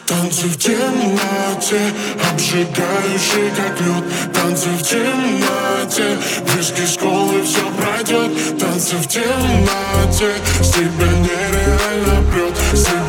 Танцы в темноте, обжигающий как лед. Танцы в темноте, виски с колой, все пройдет. Танцы в темноте, с тебя нереально прет.